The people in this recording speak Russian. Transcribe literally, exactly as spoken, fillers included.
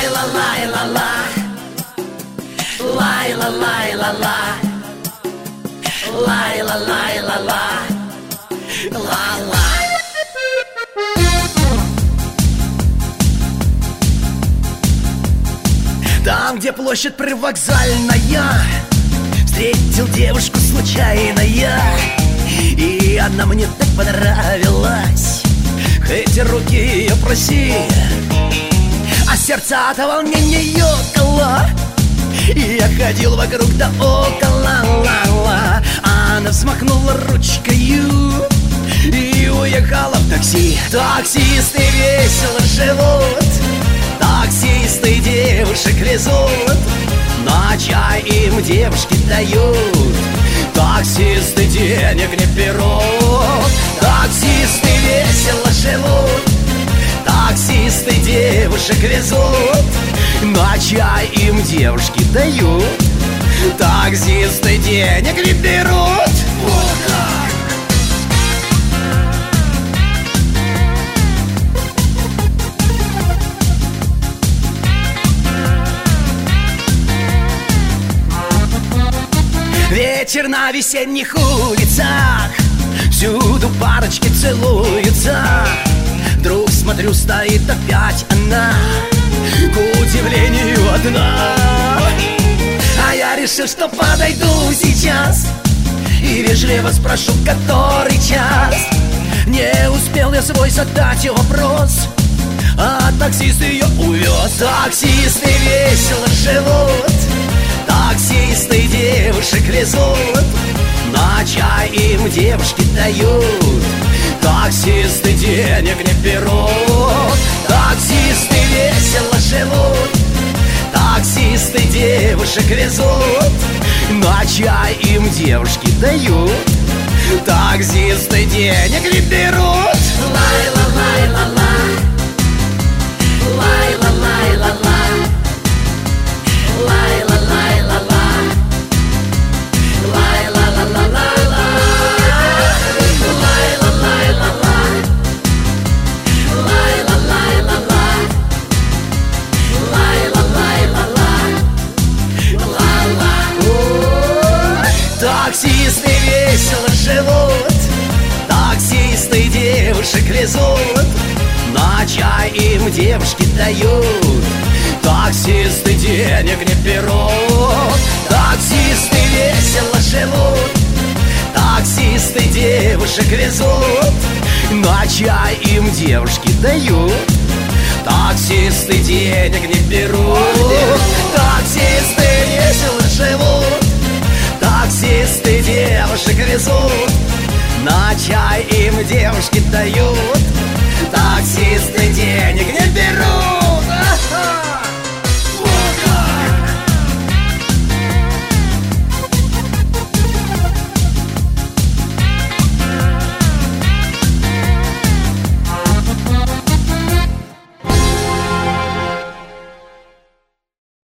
Лай-ла-лай-ла-ла, лай-ла-лай-ла-ла, лай-ла-лай-ла-ла, ла-ла. Там, где площадь привокзальная, встретил девушку случайно я, и она мне так понравилась. Эти руки ее проси, а сердце от волнения ёкало. И я ходил вокруг да около, ла-ла. Она взмахнула ручкою и уехала в такси. Таксисты весело живут, таксисты девушек везут, на чай им девушки дают. Таксисты денег не берут, таксисты весело живут, таксисты девушек везут, на чай им девушки дают. Таксисты денег не берут. Вот так. Вечер на весенних улицах, всюду парочки целуются. Вдруг смотрю, стоит опять она, к удивлению одна. А я решил, что подойду сейчас и вежливо спрошу, который час. Не успел я свой задать вопрос, а таксист ее увез. Таксисты весело живут, таксисты девушек везут, на чай им девушки дают. Таксисты денег не берут, таксисты весело живут, таксисты девушек везут, на чай им девушки дают. Таксисты денег не берут. Лай-ла-лай-ла-ла, лай-ла-лай-ла-ла, лай-ла-лай-ла-ла, лай-ла-ла-ла-ла-ла, лай-ла-лай-ла-ла, лай-ла-лай-ла-ла, лай-ла-лай-ла-ла. Таксисты весело живут, таксисты девушек везут, на чай им девушки дают. Таксисты денег не берут, таксисты весело живут, таксисты девушек везут, на чай им девушки дают. Таксисты денег не берут, таксисты весело живут, таксисты девушек везут, на чай им девушки дают. Таксисты